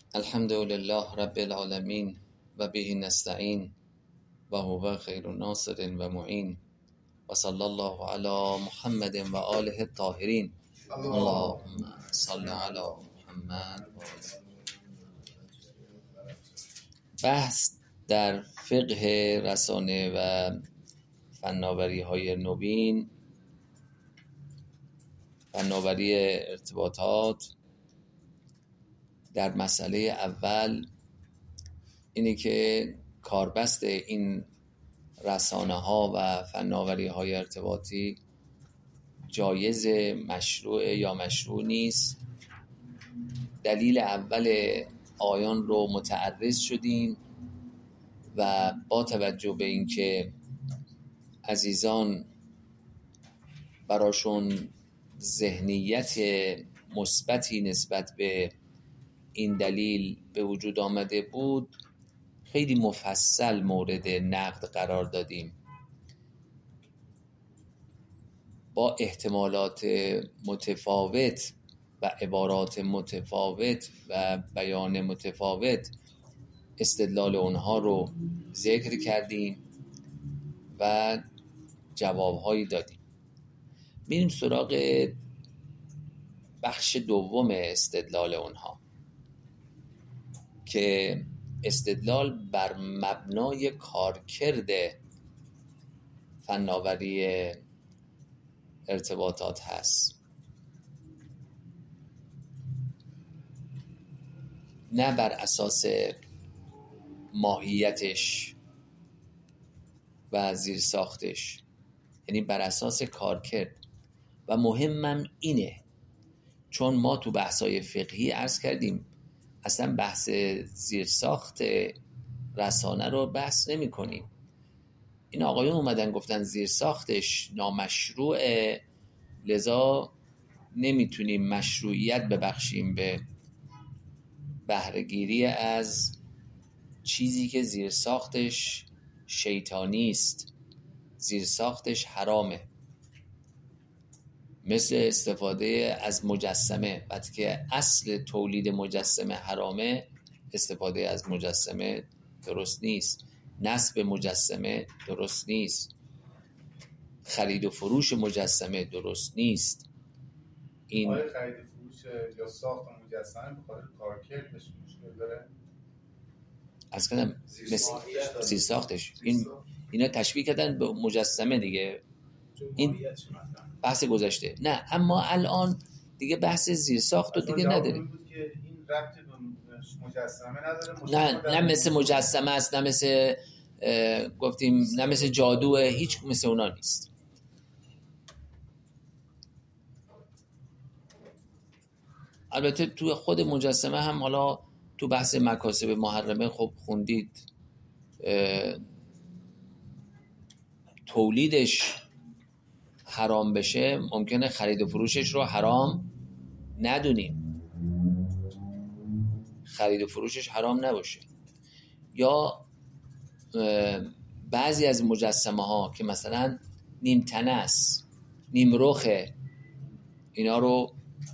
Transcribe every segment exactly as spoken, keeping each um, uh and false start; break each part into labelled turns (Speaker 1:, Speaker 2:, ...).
Speaker 1: الحمد لله رب العالمین و به نستعین و هو خیر ناصر و معین و صلی الله علی محمد و آله الطاهرین. اللهم صل علی محمد. بحث در فقه رسانه و فناوری های نوین، فناوری ارتباطات. در مسئله اول اینه که کاربست این رسانه ها و فناوری های ارتباطی جایز، مشروع یا مشروع نیست. دلیل اول آیان رو متعرض شدیم و با توجه به اینکه عزیزان براشون ذهنیت مثبتی نسبت به این دلیل به وجود آمده بود، خیلی مفصل مورد نقد قرار دادیم با احتمالات متفاوت و عبارات متفاوت و بیان متفاوت. استدلال اونها رو ذکر کردیم و جوابهایی دادیم. میریم سراغ بخش دوم استدلال اونها که استدلال بر مبنای کارکرد فناوری ارتباطات هست، نه بر اساس ماهیتش و زیر ساختش، یعنی بر اساس کارکرد. و مهمم اینه، چون ما تو بحث‌های فقهی عرض کردیم اصلا بحث زیر ساخت رسانه رو بحث نمی کنیم. این آقایون اومدن گفتن زیر ساختش نامشروعه، لذا نمیتونیم مشروعیت ببخشیم به بهره‌گیری از چیزی که زیر ساختش شیطانی است، زیر ساختش حرامه. مثل استفاده از مجسمه، وقتی که اصل تولید مجسمه حرامه، استفاده از مجسمه درست نیست، نصب مجسمه درست نیست، خرید و فروش مجسمه درست نیست.
Speaker 2: این خرید و فروش یا ساخت مجسمه به خاطر کارکردش مشکل داره؟
Speaker 1: از کنم زیر ساختش این اینا تشبیه کردن به مجسمه دیگه، این بحث گذشته. نه، اما الان دیگه بحث زیر ساخت رو دیگه نداریم.
Speaker 2: بود که این ربطی به مجسمه نداره.
Speaker 1: نه نه مثل مجسمه است، نه مثل گفتیم، نه مثل جادوه، هیچ مثل اونا نیست. البته تو خود مجسمه هم حالا تو بحث مکاسب محرمه خب خوندید، تولیدش حرام بشه، ممکنه خرید و فروشش رو حرام ندونیم، خرید و فروشش حرام نباشه. یا بعضی از مجسمه ها که مثلا نیم تنه است، نیم رخه، اینا رو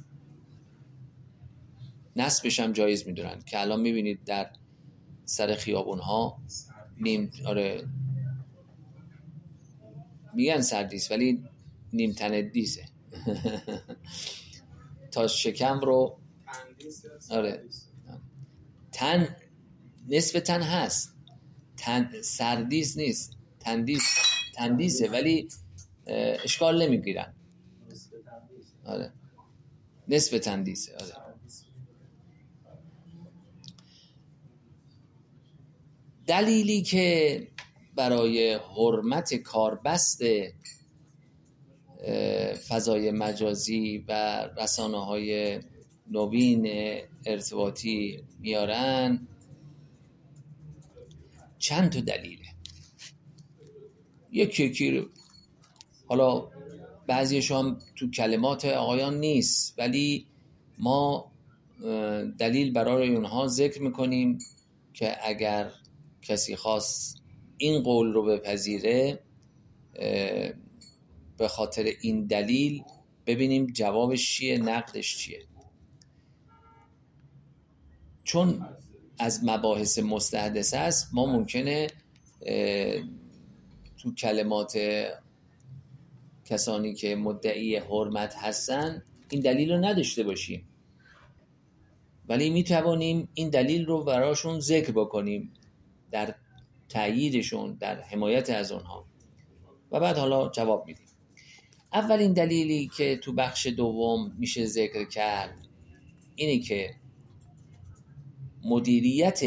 Speaker 1: نصبش هم جایز میدونن که الان میبینید در سر خیابون ها نیم، آره میگن سردیس ولی نیم تنه دیسه تا شکم رو، آره تن، نصف تن هست، تن سردیس نیست، تندیس تندیسه ولی اشکال نمیگیرن. آره نصف تندیسه. آره دلیلی که برای حرمت کاربست فضای مجازی و رسانه‌های نوین ارتباطی میارن چند تا دلیله. یکی یکی حالا بعضیش هم تو کلمات آقایان نیست، ولی ما دلیل برای اونها ذکر میکنیم که اگر کسی خواست این قول رو بپذیره به خاطر این دلیل، ببینیم جوابش چیه، نقدش چیه. چون از مباحث مستحدثه است، ما ممکنه تو کلمات کسانی که مدعی حرمت هستن این دلیل رو نداشته باشیم، ولی میتوانیم این دلیل رو براشون ذکر بکنیم در تأییدشون، در حمایت از اونها، و بعد حالا جواب میدیم. اولین دلیلی که تو بخش دوم میشه ذکر کرد اینه که مدیریت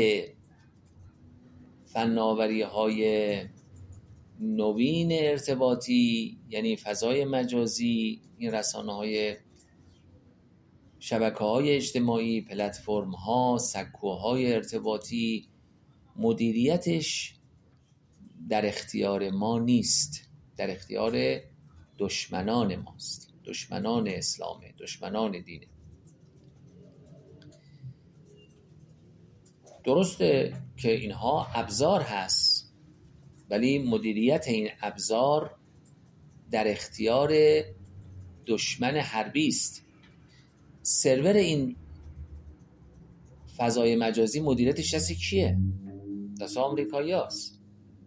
Speaker 1: فناوری‌های نوین ارتباطی، یعنی فضای مجازی، این رسانه‌های شبکه‌های اجتماعی، پلتفرم‌ها، سکوهای ارتباطی، مدیریتش در اختیار ما نیست، در اختیار دشمنان ماست، دشمنان اسلامه، دشمنان دینه. درسته که اینها ابزار هست، ولی مدیریت این ابزار در اختیار دشمن حربی است. سرور این فضای مجازی مدیریتش دست کیه؟ دست آمریکایی هست،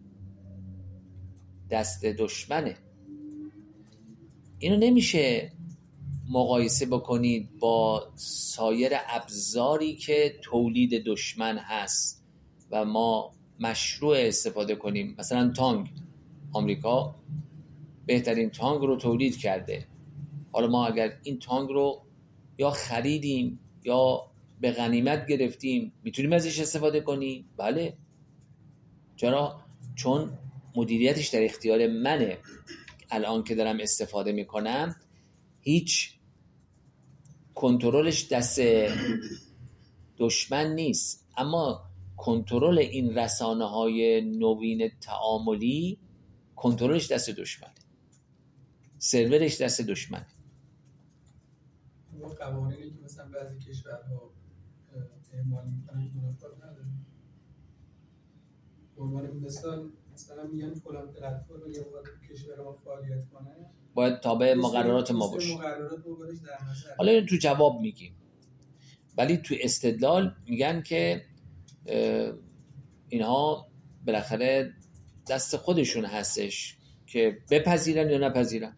Speaker 1: دست دشمنه. اینو نمیشه مقایسه بکنید با سایر ابزاری که تولید دشمن هست و ما مشروع استفاده کنیم. مثلا تانک، آمریکا بهترین تانک رو تولید کرده. حالا ما اگر این تانک رو یا خریدیم یا به غنیمت گرفتیم، میتونیم ازش استفاده کنیم؟ بله. چرا؟ چون مدیریتش در اختیار منه. الان که دارم استفاده میکنم هیچ کنترلش دست دشمن نیست، اما کنترل این رسانه‌های نوین تعاملی کنترلش دست دشمنه، سرورش دست دشمنه.
Speaker 3: اون قوانینی که مثلا بعضی کشورها اعمال میکنن مناسب نداره. به عنوان مثال مثلا میگن فلان پلتفرم یا کشور ما فعالیت کنه
Speaker 1: باید تابع مقررات ما باشه.
Speaker 3: مقررات ما باشه در نظر.
Speaker 1: حالا اینو تو جواب میگیم، ولی تو استدلال میگن که اینها بالاخره دست خودشون هستش که بپذیرن یا نپذیرن،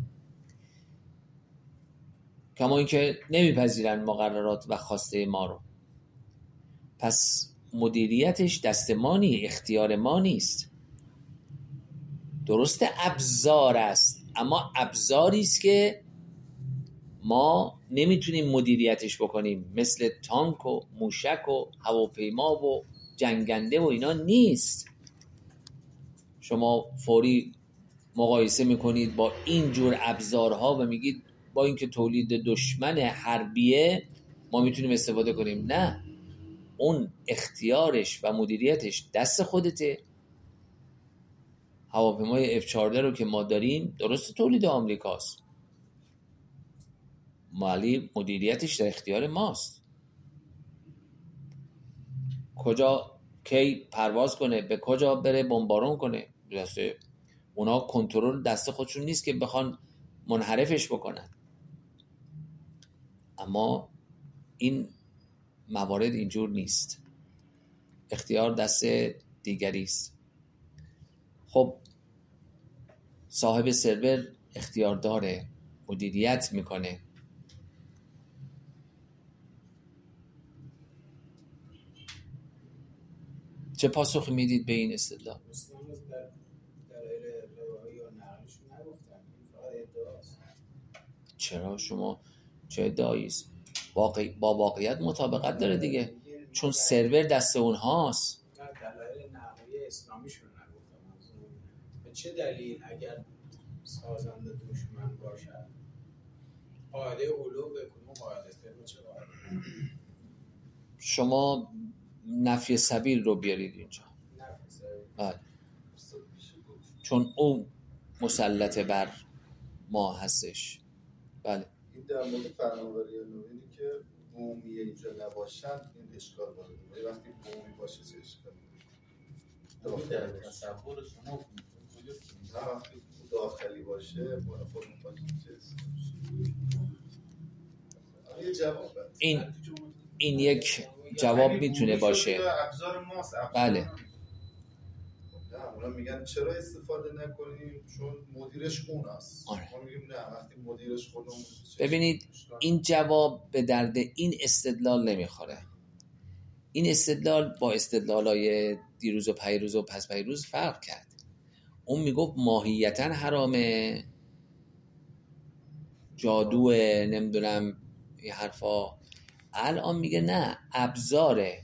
Speaker 1: کما اینکه نمیپذیرن مقررات و خواسته ما رو. پس مدیریتش دست ما نیست، اختیار ما نیست. درسته ابزار است، اما ابزاری است که ما نمیتونیم مدیریتش بکنیم، مثل تانک و موشک و هواپیما و جنگنده و اینا نیست. شما فوری مقایسه میکنید با این جور ابزارها و میگید با اینکه تولید دشمن حربیه ما میتونیم استفاده کنیم. نه، اون اختیارش و مدیریتش دست خودته. هواپیمای اف چهارده رو که ما داریم درست تولید آمریکاست، مالی مدیریتش در اختیار ماست. کجا کی پرواز کنه، به کجا بره بمبارون کنه، دست اونا. کنترل دست خودشون نیست که بخوان منحرفش بکنن. اما این موارد اینجور نیست، اختیار دست دیگری است. خب صاحب سرور اختیار داره، مدیریت میکنه. چه پاسخی میدید به این استدلال؟ چرا شما چه ادعایی است؟ واقع با واقعیت مطابقت داره دیگه، چون سرور دست اونهاست.
Speaker 4: دلایل نحوی اسلامیشون نگفتم. به چه دلیل اگر سازنده دشمن باشد قاعده علو بکنه قاعده به چه قاعده؟
Speaker 1: شما نفی سبیل رو بیارید اینجا.
Speaker 4: نفی سبیل.
Speaker 1: بله. چون اون مسلط بر ما هستش. بله.
Speaker 2: این در مورد فناوری نوینی که عمومی اینجا نباشن این اشکال وارد میشه. وقتی عمومی باشه چه اشکالی داخلی تصور شما وقتی داخلی باشه بالا خودمون باشه چه یه جواب
Speaker 1: این این یک جواب میتونه باشه.
Speaker 2: ابزار ماست.
Speaker 1: بله.
Speaker 2: نه اونا میگن چرا استفاده نکنیم؟ چون مدیرش اون است.
Speaker 1: آره.
Speaker 2: ما میگیم نه وقتی مدیرش خودمون.
Speaker 1: ببینید این جواب به درد این استدلال نمیخوره. این استدلال با استدلالای دیروز و پیروز و پس پیروز فرق کرد. اون میگفت ماهیتاً حرامه، جادو نمیدونم این حرفا. الان میگه نه، ابزاره.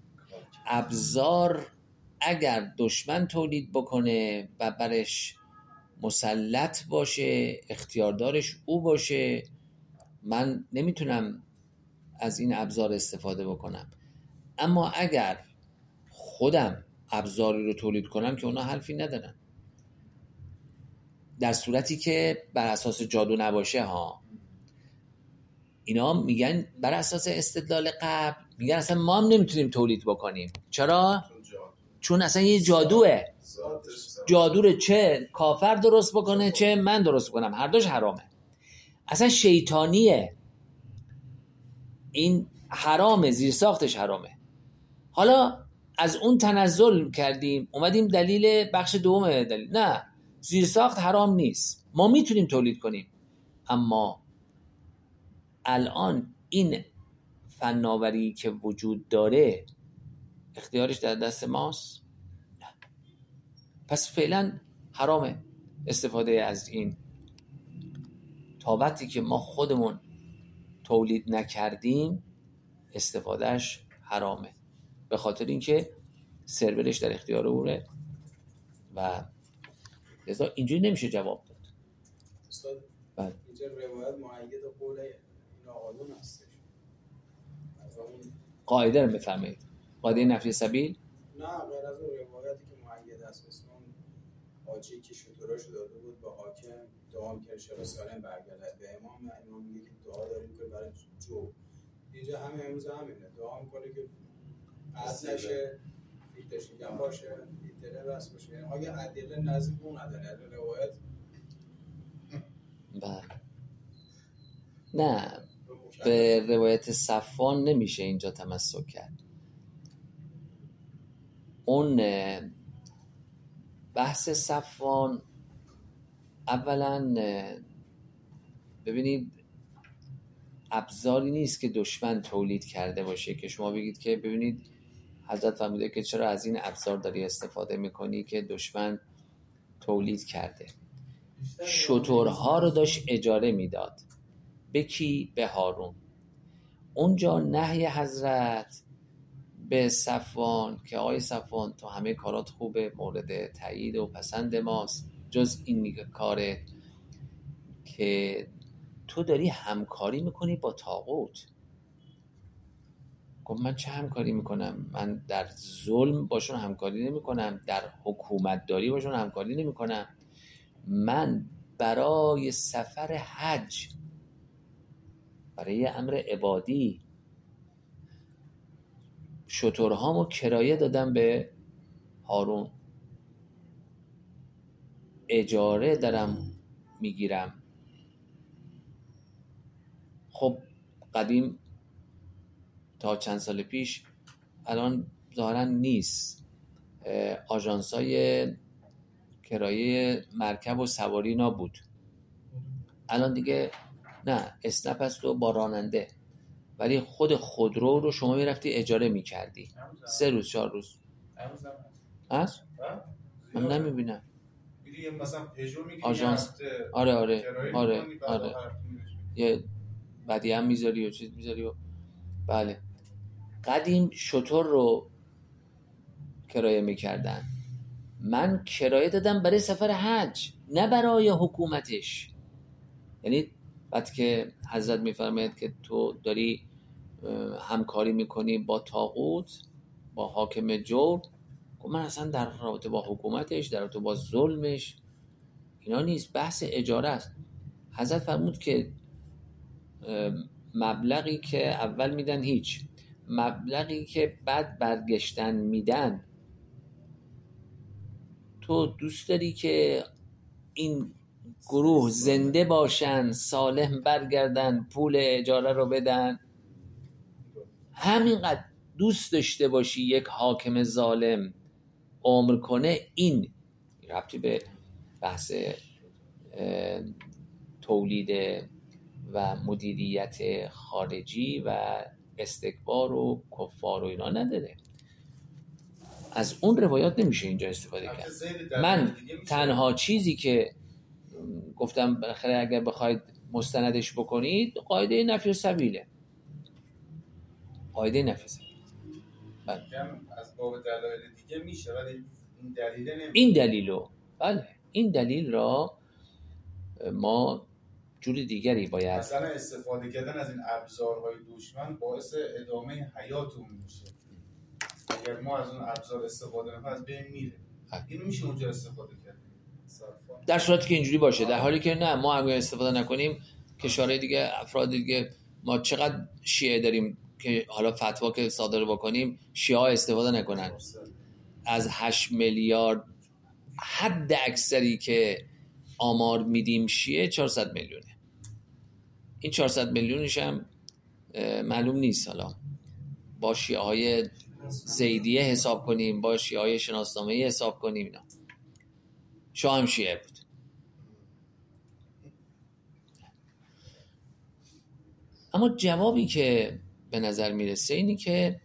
Speaker 1: ابزار اگر دشمن تولید بکنه و برش مسلط باشه، اختیاردارش او باشه، من نمیتونم از این ابزار استفاده بکنم. اما اگر خودم ابزاری رو تولید کنم که اونا حرفی ندارن، در صورتی که بر اساس جادو نباشه ها. اینا میگن بر اساس استدلال قبل میگن اصلا ما هم نمیتونیم تولید بکنیم. چرا؟ چون اصلا یه جادوه. جادو رو چه کافر درست بکنه چه من درست کنم، هر دوش حرامه. اصلا شیطانیه، این حرامه، زیر ساختش حرامه. حالا از اون تنزل کردیم، اومدیم دلیل بخش دوم دلیل، نه زیر ساخت حرام نیست، ما میتونیم تولید کنیم. اما الان این فناوری که وجود داره اختیارش در دست ماست؟ نه. پس فعلا حرامه استفاده از این. تا وقتی که ما خودمون تولید نکردیم استفادهش حرامه، به خاطر اینکه سرورش در اختیار اونه و لذا اینجوری نمیشه جواب داد.
Speaker 4: استاد
Speaker 1: بله.
Speaker 4: اینجا روایت مؤید قول این آقایون هستش. از اون
Speaker 1: قاعده رو بفهمید، قاعده نفی سبیل.
Speaker 4: نه غیر از اون روایتی که مؤید است، مثل اون حاجی که شطوراشو داده بود به حاکم دعا کرد چرا سالم برگرده به امام، امام میگه که دعا داریم که برای جو. اینجا همه امروز همینه، دعا میکنه که عد نشه، فیلتش میگم باشه، فیلتره بس باشه. آیا ادله نزدیک اون ادله روایت؟
Speaker 1: بله. نه به روایت صفوان نمیشه اینجا تمسک کرد. اون بحث صفوان اولا ببینید ابزاری نیست که دشمن تولید کرده باشه که شما بگید که ببینید حضرت فرموده که چرا از این ابزار داری استفاده میکنی که دشمن تولید کرده. شترها رو داشت اجاره میداد. به کی؟ به هارون. اونجا نهی حضرت به صفوان که آقای صفوان تو همه کارات خوبه، مورد تایید و پسند ماست، جز این کاره که تو داری همکاری میکنی با طاغوت. گفت من چه همکاری میکنم؟ من در ظلم باشون همکاری نمیکنم، در حکومت داری باشون همکاری نمیکنم. من برای سفر حج، برای امر عبادی شترهامو کرایه دادم به هارون، اجاره دارم میگیرم. خب قدیم تا چند سال پیش، الان ظاهرا نیست، آژانس‌های کرایه مرکب و سواری نبود. الان دیگه نه، اسنپ هست و با راننده، ولی خود خودرو رو شما میرفتی اجاره میکردی سه روز چهار روز. هست؟ من نمیبینم.
Speaker 2: میری مثلا پژو میگیری
Speaker 1: آژانس. آره آره آره آره یه بعدی هم میذاری و چیز میذاری و بله. قدیم شتر رو کرایه میکردن، من کرایه دادم برای سفر حج نه برای حکومتش. یعنی بعد که حضرت میفرماید که تو داری همکاری میکنی با طاغوت، با حاکم جور، من اصلا در رابطه با حکومتش، در رابطه با ظلمش اینا نیست، بحث اجاره است. حضرت فرمود که مبلغی که اول میدن هیچ، مبلغی که بعد برگشتن میدن، تو دوست داری که این گروه زنده باشن، سالم برگردن، پول اجاره رو بدن، همینقدر دوست داشته باشی یک حاکم ظالم عمر کنه، این ربطی به بحث تولید و مدیریت خارجی و استکبار و کفار و اینا نداره. از اون روایات نمیشه اینجا استفاده کرد. من تنها چیزی که گفتم بالاخره اگر بخواید مستندش بکنید قاعده نفی السبیله، قاعده نفی السبیل.
Speaker 2: از باب دلایل دیگه میشه ولی این دلیل نمیشه.
Speaker 1: این دلیلو بله این دلیل را ما جور دیگری باید
Speaker 2: مثلا استفاده کردن از این ابزارهای دشمن باعث ادامه حیاتمون میشه. اگر ما از اون ابزار استفاده نکنیم از بین میره. اینو میشه اونجا استفاده کرد.
Speaker 1: در صورتی که اینجوری باشه. در حالی که نه، ما اگه استفاده نکنیم کشورهای دیگه، افراد دیگه، ما چقدر شیعه داریم که حالا فتوا که صادر بکنیم شیعه ها استفاده نکنن. از هشت میلیارد حد اکثری که آمار میدیم شیعه چهارصد میلیونه. این چهارصد میلیونش هم معلوم نیست، حالا با شیعه های زیدیه حساب کنیم، با شیعه های شناسنامه‌ای حساب کنیم. اینا شاه هم شیعه بود. اما جوابی که به نظر میرسه اینی که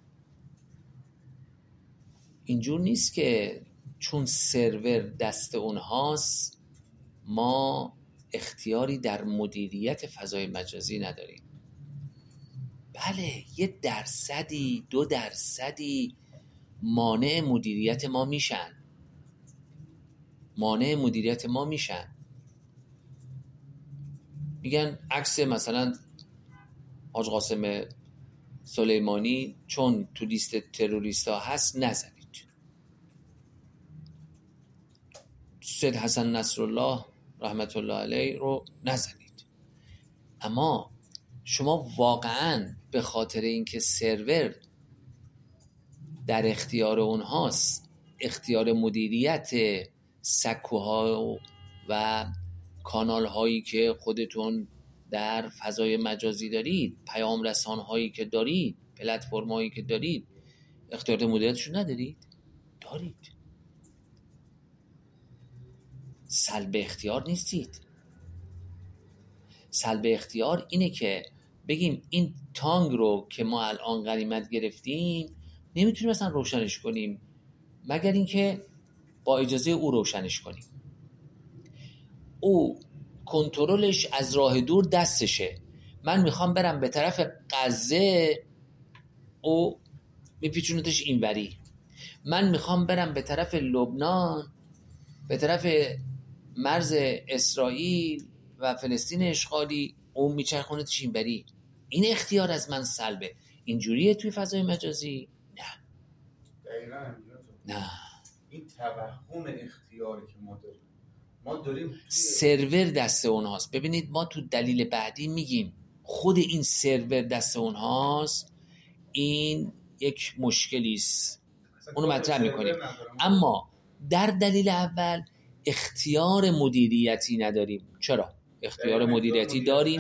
Speaker 1: اینجور نیست که چون سرور دست اونهاست ما اختیاری در مدیریت فضای مجازی نداریم. بله، یه درصدی دو درصدی مانع مدیریت ما میشن مانع مدیریت ما میشن میگن عکس مثلا حاج قاسم سلیمانی چون تو لیست تروریستا هست نزنید، سید حسن نصرالله رحمت الله علیه رو نزنید. اما شما واقعاً به خاطر اینکه سرور در اختیار اونهاست، اختیار مدیریت سکوها و کانال هایی که خودتون در فضای مجازی دارید، پیام رسان هایی که دارید، پلتفرم هایی که دارید، اختیار مدیریتشون ندارید؟ دارید. سلب اختیار نیستید. سلب اختیار اینه که بگیم این تانگ رو که ما الان غنیمت گرفتیم نمیتونیم مثلا روشنش کنیم مگر اینکه با اجازه او روشنش کنیم. او کنترلش از راه دور دستشه. من میخوام برم به طرف غزه، او میپیچونتش اینوری. من میخوام برم به طرف لبنان، به طرف مرز اسرائیل و فلسطین اشغالی، اون میچرخونتش اینوری. این اختیار از من سلبه. اینجوریه توی فضای مجازی؟ نه.
Speaker 2: دقیقاً
Speaker 1: نه.
Speaker 2: این توهم اختیاری که ما داریم ما داریم
Speaker 1: سرور دست اونهاست. ببینید ما تو دلیل بعدی میگیم خود این سرور دست اونهاست، این یک مشکلی است، اونو مطرح میکنیم. اما در دلیل اول اختیار مدیریتی نداریم. چرا؟ اختیار مدیریتی داریم.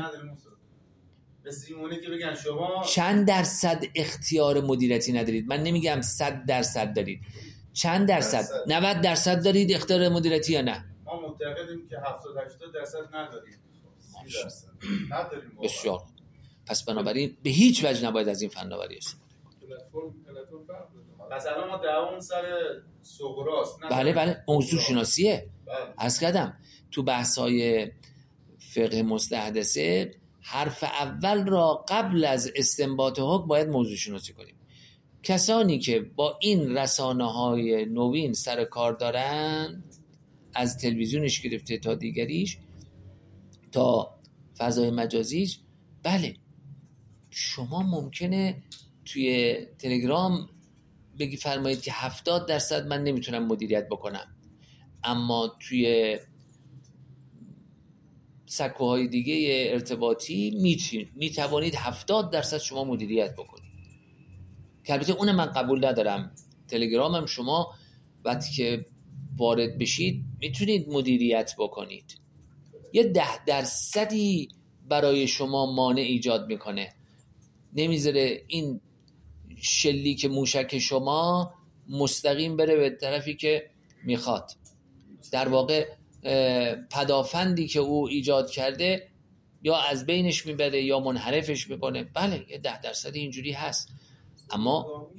Speaker 2: که بگن شما
Speaker 1: چند درصد اختیار مدیریتی ندارید؟ من نمیگم صد درصد دارید. چند درصد؟ نود درصد دارید اختیار مدیریتی یا نه؟
Speaker 2: ما معتقدیم که هفتاد هشتاد درصد نداریم. سی درصد نداریم.
Speaker 1: بسیار. پس بنابراین به هیچ وجه نباید از این فناوری استفاده
Speaker 2: کنیم. مثلا ما دعوامون سر سغراست.
Speaker 1: بله بله، موضوع شناسیه. عرض کردم تو بحث‌های فقه مستحدثه حرف اول را قبل از استنباط حکم باید موضوع شناسی کنیم. کسانی که با این رسانه‌های نوین سر کار دارن، از تلویزیونش گرفته تا دیگریش تا فضای مجازیش، بله شما ممکنه توی تلگرام بگی فرمایید که هفتاد درصد من نمیتونم مدیریت بکنم، اما توی سکوهای دیگه ارتباطی میتوانید هفتاد درصد شما مدیریت بکنید. که البته اون من قبول ندارم. تلگرام هم شما وقتی که وارد بشید میتونید مدیریت بکنید. یه ده درصدی برای شما مانع ایجاد میکنه، نمیذاره این شلیک موشک شما مستقیم بره به طرفی که میخواد. در واقع پدافندی که او ایجاد کرده یا از بینش میبره یا منحرفش میکنه. بله یه ده درصدی اینجوری هست، اما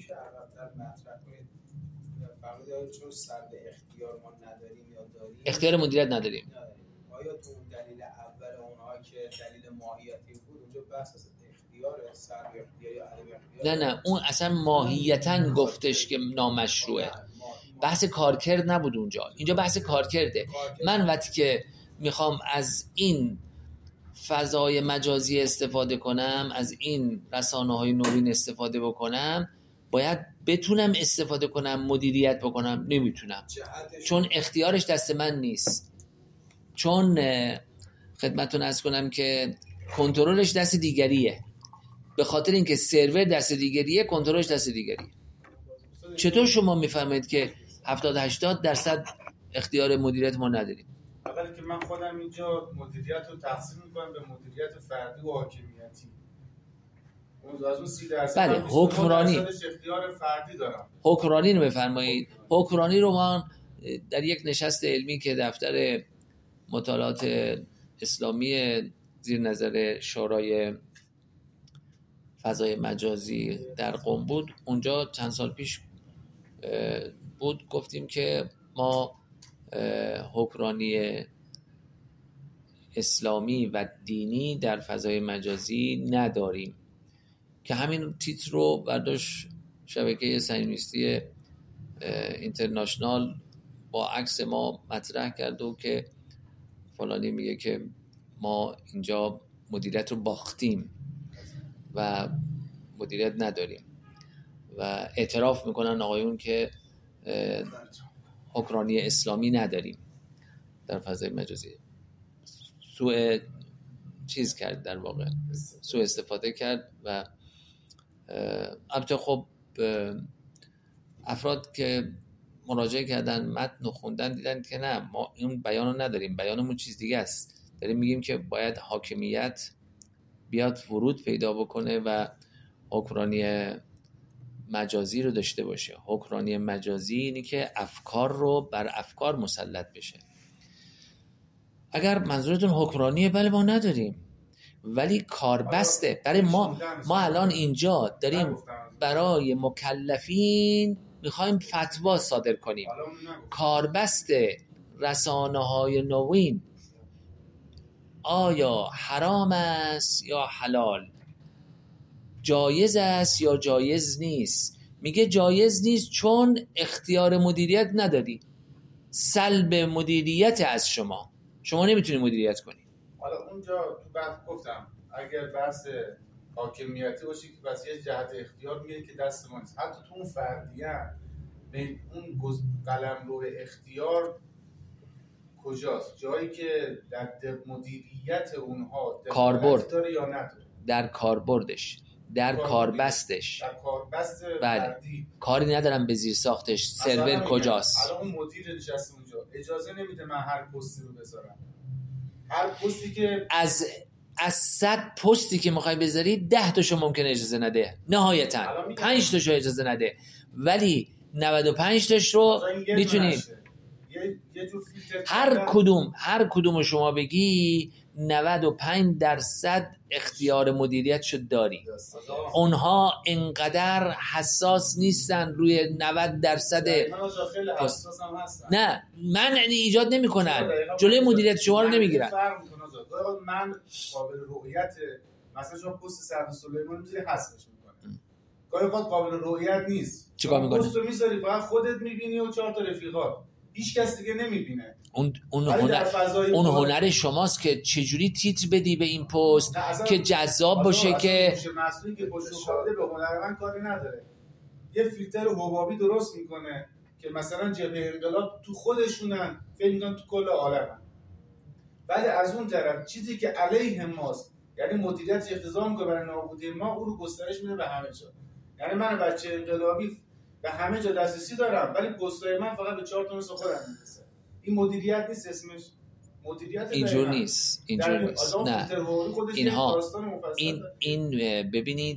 Speaker 4: چون سلب اختیار ما نداریم یا داریم،
Speaker 1: اختیار مدیریت نداریم.
Speaker 4: آیا تو اون دلیل اول اونها که دلیل ماهیتی بود اونجا بحث از اختیار سلب اختیار یا عدم اختیار؟
Speaker 1: نه نه اون اصلا ماهیتاً گفتش که نامشروعه. بحث کارکرد نبود اونجا، اینجا بحث کارکرده. من وقتی که میخوام از این فضای مجازی استفاده کنم، از این رسانه‌های نوین استفاده بکنم، باید بتونم استفاده کنم، مدیریت بکنم. نمیتونم چون اختیارش دست من نیست، چون خدمتتون عرض کنم که کنترلش دست دیگریه. به خاطر اینکه سرور دست دیگریه، کنترلش دست دیگریه. چطور شما میفهمید که هفتاد هشتاد درصد اختیار مدیریت ما نداریم؟
Speaker 2: اولی که من خودم اینجا مدیریت رو تقسیم میکنم به مدیریت فردی و حاکمیتی. اون از اون سی درصد
Speaker 1: بله حکمرانی
Speaker 2: اختیار فردی دارم.
Speaker 1: حکمرانی رو بفرمایید. حکمرانی رو ما در یک نشست علمی که دفتر مطالعات اسلامی زیر نظر شورای فضای مجازی در قم بود، اونجا چند سال پیش بود، گفتیم که ما حکمرانی اسلامی و دینی در فضای مجازی نداریم، که همین تیتر رو برداشت شبکه صهیونیستی اینترنشنال با عکس ما مطرح کرد و که فلانی میگه که ما اینجا مدیریت رو باختیم و مدیریت نداریم و اعتراف میکنن آقایون که حکمرانی اسلامی نداریم در فضای مجازی. سوء چیز کرد، در واقع سوء استفاده کرد. و البته خب افراد که مراجعه کردن، متن خوندن، دیدن که نه، ما این بیان رو نداریم، بیانمون چیز دیگه است. داریم میگیم که باید حاکمیت بیاد ورود پیدا بکنه و حکمرانی مجازی رو داشته باشه. حکمرانی مجازی اینی که افکار رو بر افکار مسلط بشه. اگر منظورتون حکمرانیه، بله ما نداریم، ولی کاربسته. برای ما ما الان اینجا داریم برای مکلفین میخوایم فتوا صادر کنیم. کاربست رسانه‌های نوین آیا حرام است یا حلال، جایز است یا جایز نیست؟ میگه جایز نیست چون اختیار مدیریت نداری، سلب مدیریت از شما، شما نمیتونی مدیریت کنی.
Speaker 2: حالا اونجا تو بحث گفتم اگر بحث حاکمیتی باشه که بس یه جهت اختیار میگه که دست ما نیست. حتی تو اون فردیه بین اون قلمرو اختیار کجاست؟ جایی که در مدیریت اونها
Speaker 1: کاربرد
Speaker 2: داره یا نداره؟
Speaker 1: در کاربردش، در کاربستش،
Speaker 2: در کاربست
Speaker 1: بله.
Speaker 2: فردی
Speaker 1: کاری ندارم به زیر ساختش، سرور کجاست.
Speaker 2: الان اون مدیر نشسته اونجا اجازه نمیده من هر پستی رو بذارم. هر پستی که
Speaker 1: از از صد پستی که میخوای بذاری ده تاشو ممکنه اجازه نده، نهایتا پنج تاشو اجازه نده، ولی نود و پنج تاش رو میتونی. هر کدوم هر کدوم شما بگی نود و پنج درصد اختیار مدیریت شد داری. اونها انقدر حساس نیستن روی نود درصد. نه من ایجاد نمی کنن، جلوی مدیریت شما رو نمیگیرن.
Speaker 2: من قابل رؤیت مثلا شما پست سعد سلیمانی میذاری حذفش میکنه، گاهی اوقات قابل رؤیت نیست.
Speaker 1: چیکار میکنه؟
Speaker 2: پست رو میذاری فقط خودت میبینی و چهار تا رفیقات، هیچ کس دیگه نمیبینه.
Speaker 1: اون اون هنر اون هنر شماست که چجوری تیتر بدی به این پست که جذاب باشه. که
Speaker 2: مسئولی که پشت خوابیده به هنرمند کاری نداره، یه فیلتر حبابی درست میکنه که مثلا جبهه انقلاب تو خودشونن فکر میکنن تو کل عالمن، ولی از اون طرف چیزی که علیه ماست، یعنی مدیریت اقتضا میکنه برای نابودی ما، او رو گسترش میده به همه جا. یعنی من بچه انقلابی به همه جا دسترسی دارم، ولی پست‌های من فقط به چهار تا مثل خودم میرسه. این مدیریت نیست، اسمش مدیریت
Speaker 1: اینجور نیست. اینجور نیست. نه اینها این این ببینید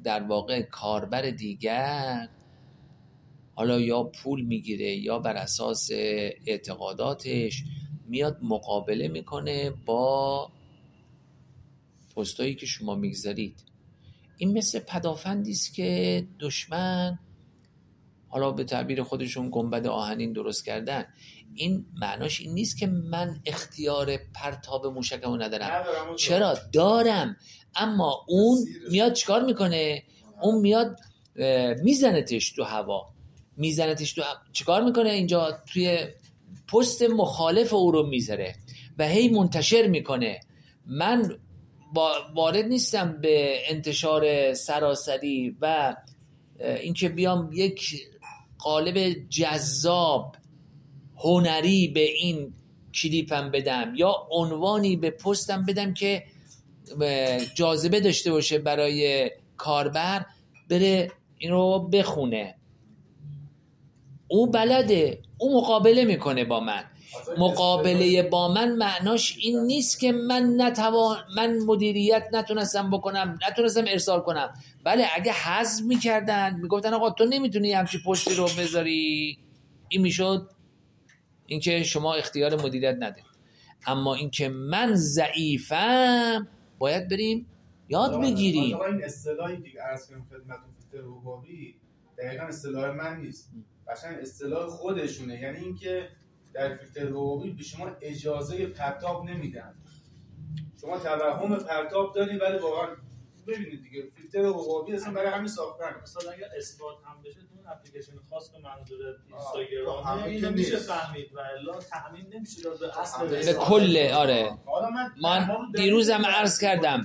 Speaker 1: در واقع کاربر دیگر حالا یا پول میگیره یا بر اساس اعتقاداتش میاد مقابله میکنه با پستایی که شما میگذارید. این مثل پدافندی است که دشمن حالا به تعبیر خودشون گنبد آهنین درست کردن. این معناش این نیست که من اختیار پرتاب موشکمو ندارم، چرا دارم، اما اون میاد چیکار میکنه؟ اون میاد میزنتش تو هوا، میزنتش تو هوا. چیکار میکنه؟ اینجا توی پست مخالف او رو میذاره و هی منتشر میکنه. من وارد نیستم به انتشار سراسری و اینکه بیام یک قالب جذاب هنری به این کلیپم بدم یا عنوانی به پستم بدم که جاذبه داشته باشه برای کاربر بره این رو بخونه. او بلده، او مقابله میکنه با من. مقابله با من معناش این نیست که من نتوان من مدیریت نتونستم بکنم، نتونستم ارسال کنم. بله اگه حذف میکردن میگفتن آقا تو نمیتونی همچی پستی رو بذاری، این میشد اینکه شما اختیار مدیریت ندارید. اما اینکه من ضعیفم باید بریم یاد بگیریم.
Speaker 2: آقا این اصطلاحی که عرض کردم خدمتتون فیلتر حبابی دقیقاً اصطلاح من نیست، قشنگ اصطلاح خودشونه. یعنی اینکه در فیلتر حبابی به شما اجازه پرتاب نمیدن. شما توهم پرتاب دارید ولی واقعا ببینید دیگه فیلتر حبابی اصلا برای همین ساختن.
Speaker 5: مثلا اگر اثبات هم بشه تو اون اپلیکیشن خاص به منظور اینستاگرام اینو میشه فهمید و الا تامین نمیشه داد به اصل
Speaker 1: به کل. آره من دیروزم عرض کردم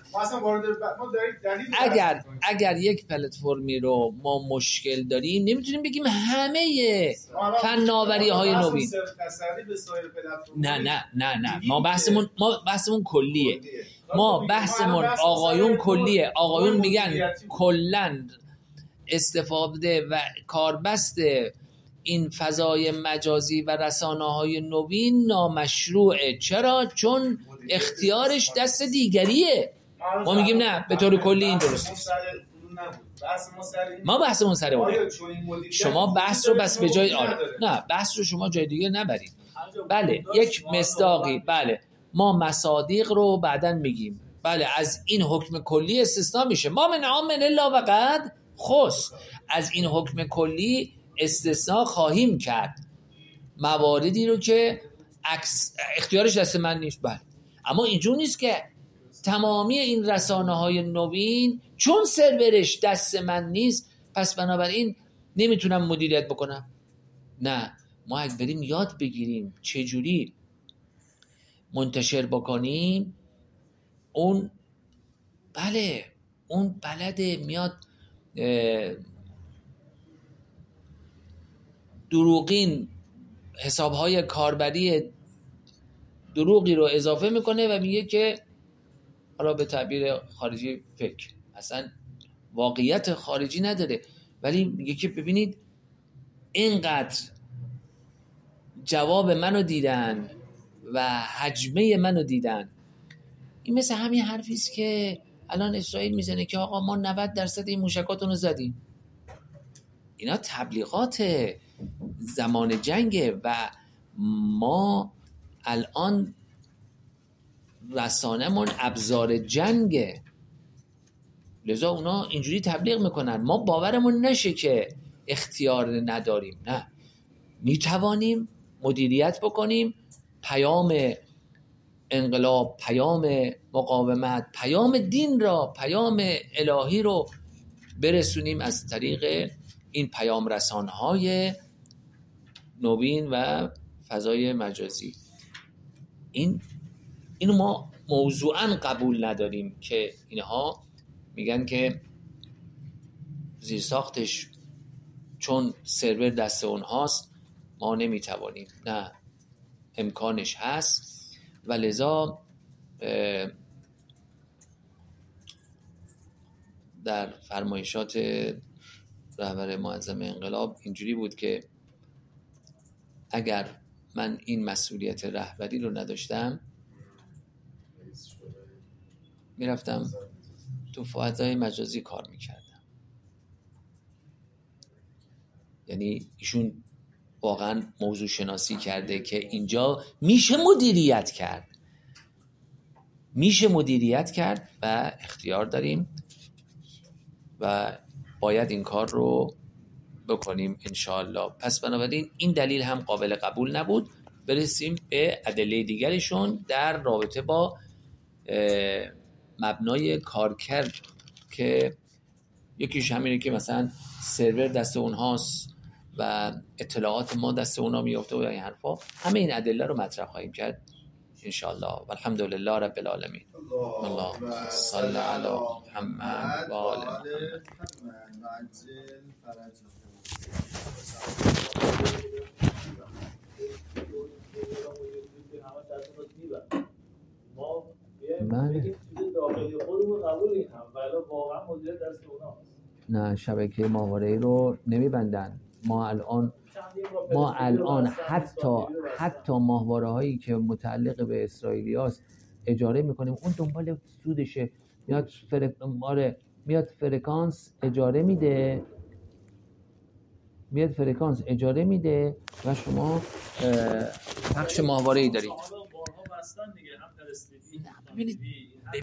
Speaker 1: اگر اگر یک پلتفرمی رو ما مشکل داریم نمیتونیم بگیم همه فناوری های نوین. نه نه نه نه ما بحثمون ما بحثمون کلیه. ما بحثمون آقایون کلیه. آقایون میگن کلاً استفاده و کاربست این فضای مجازی و رسانه‌های نوین نامشروعه. چرا؟ چون اختیارش دست دیگریه. ما میگیم نه به طور کلی این درست نیست. ما بحثمون سر اونه. شما بحث رو بس به جای آره نه بحث رو شما جای دیگه نبرید. بله یک مصداقی. بله ما مصادیق رو بعداً میگیم. بله از این حکم کلی استثناء میشه. ما من عام الا و قد خص. از این حکم کلی استثناء خواهیم کرد مواردی رو که اختیارش دست من نیست. بله اما اینجور نیست که تمامی این رسانه های نوین چون سرورش دست من نیست پس بنابراین نمیتونم مدیریت بکنم. نه ما اگه بریم یاد بگیریم چجوری منتشر بکنیم، اون بله اون بلده میاد دروغین حسابهای کاربری دروغی رو اضافه میکنه و میگه که حالا به تعبیر خارجی فکر اصلا واقعیت خارجی نداره ولی میگه که ببینید اینقدر جواب منو دیدن و حجمه منو دیدن. این مثل همین حرفیست که الان اسرائیل میزنه که آقا ما نود درصد این موشکاتونو زدیم. اینا تبلیغات زمان جنگه و ما الان رسانه‌مون ابزار جنگه، لذا اونا اینجوری تبلیغ میکنن. ما باورمون نشه که اختیار نداریم، نه میتوانیم مدیریت بکنیم، پیام انقلاب، پیام مقاومت، پیام دین را، پیام الهی رو برسونیم از طریق این پیام رسانهای نوین و فضای مجازی. این اینو ما موضوعاً قبول نداریم که اینها میگن که زیرساختش چون سرور دست اونهاست ما نمیتوانیم. نه، امکانش هست و لذا در فرمایشات رهبر معظم انقلاب اینجوری بود که اگر من این مسئولیت رهبری رو نداشتم میرفتم تو فضای مجازی کار میکردم. یعنی ایشون واقعا موضوع شناسی کرده که اینجا میشه مدیریت کرد، میشه مدیریت کرد و اختیار داریم و باید این کار رو بکنیم انشاءالله. پس بنابراین این دلیل هم قابل قبول نبود. برسیم به ادله دیگرشون در رابطه با مبنای کارکرد که یکیش همینه که مثلا سرور دست اونهاست و اطلاعات ما دست اونها میفته و این حرفا. همه این ادله رو مطرح خواهیم کرد انشاءالله. و الحمدلله رب العالمین. الله صل علی محمد و آل محمد.
Speaker 5: ما بگیم چیز داخلی خودمون قبولیم هم ولی واقعا مدیریت دست اوناست.
Speaker 1: نه شبکه ماهواره‌ای رو نمیبندن. ما الان ما الان حتی حتی ماهواره هایی که متعلق به اسرائیلیاست اجاره میکنیم، اون دنبال سودشه، میاد فرق... میاد فرکانس اجاره میده میاد فرکانس اجاره میده و شما پخش ماهواره‌ای دارید.
Speaker 5: بارها بستن دیگه، هم پرستیوی